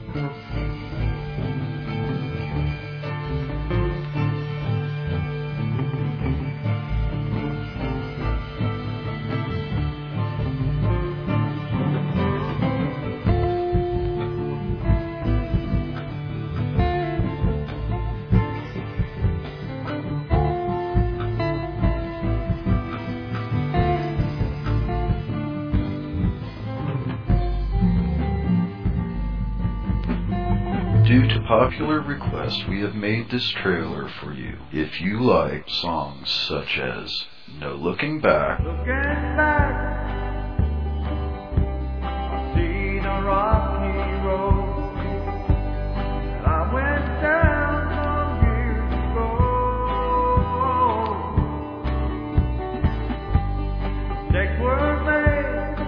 Due to popular request, we have made this trailer for you. If you like songs such as No Looking Back, I've seen a rocky road that I went down some years ago. Mistakes were made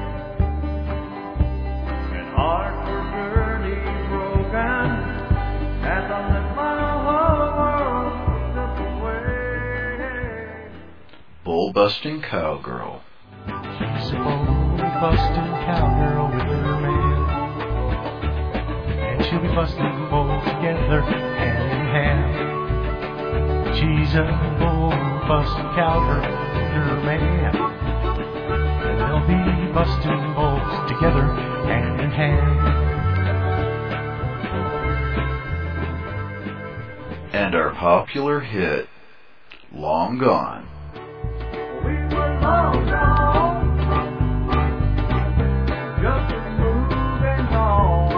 and hearts were surely broken. As I let my whole world slip away. Bull-Busting Cowgirl, She's a bull-busting cowgirl with her man, and she'll be busting both together hand in hand. She's a bull-busting cowgirl with her man, and they'll be busting both together hand in hand. and our popular hit, Long Gone. We were long gone, just moving on.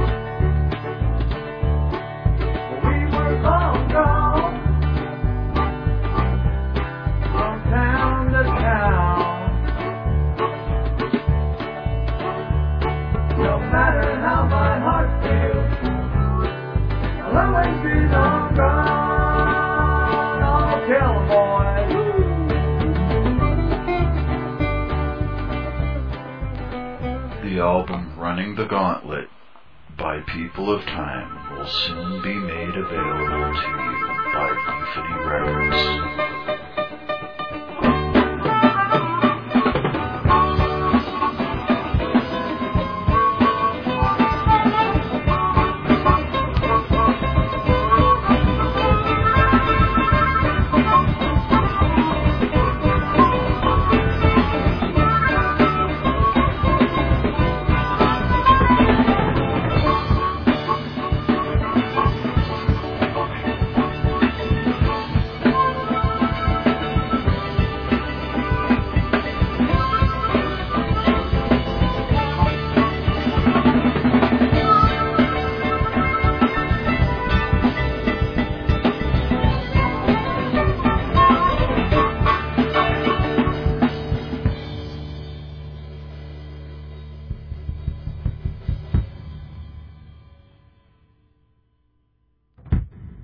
We were long gone, from town to town. No matter how my heart feels, I'll always be long gone. Oh, kill 'em, boy. The album Running the Gauntlet by People of Time will soon be made available to you by Euphony Records.